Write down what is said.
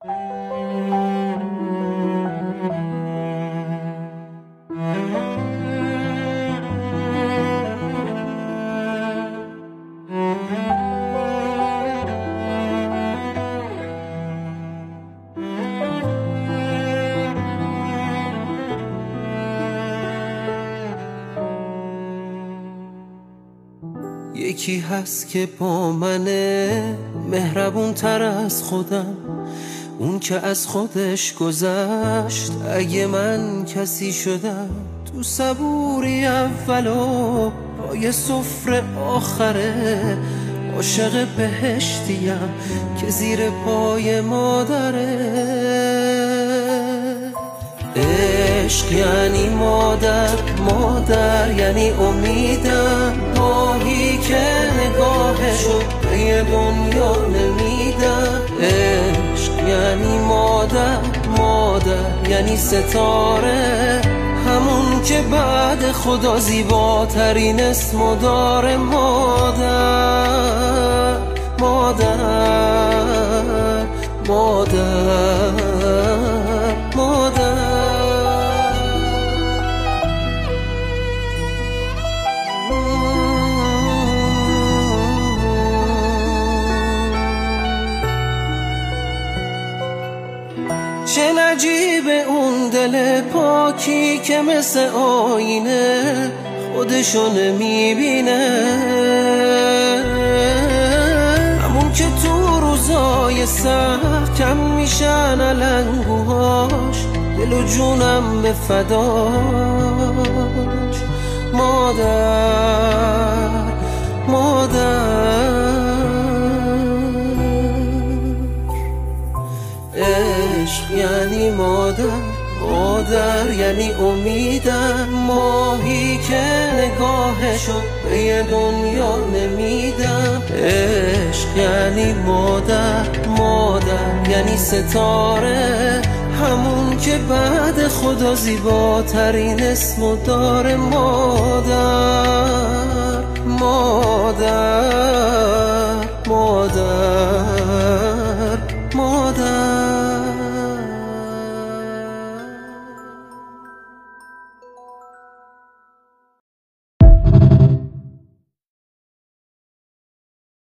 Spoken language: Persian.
یکی هست که با منه، مهربون تر از خودم، اون که از خودش گذشت. اگه من کسی شدم تو صبوری اولو، پای سفره آخره، عاشق بهشتیم که زیر پای مادره. عشق یعنی مادر، مادر یعنی امیدم، ماهی که نگاهشو به یه دنیا نمیدم. عشق یعنی مادر، مادر یعنی ستاره، همون که بعد خدا زیباترین اسمو داره. مادر، مادر، مادر، مادر. چه نجیب اون دل پاکی که مثل آینه خودشو نمیبینه، همون که تو روزای سخت کم میشن علنگوهاش، دل و جونم به فداش. مادر، مادر. عشق یعنی مادر، مادر یعنی امیدم، ماهی که نگاهشو به یه دنیا نمیدم. عشق یعنی مادر، مادر یعنی ستاره، همون که بعد خدا زیباترین اسمو داره. مادر، مادر، مادر.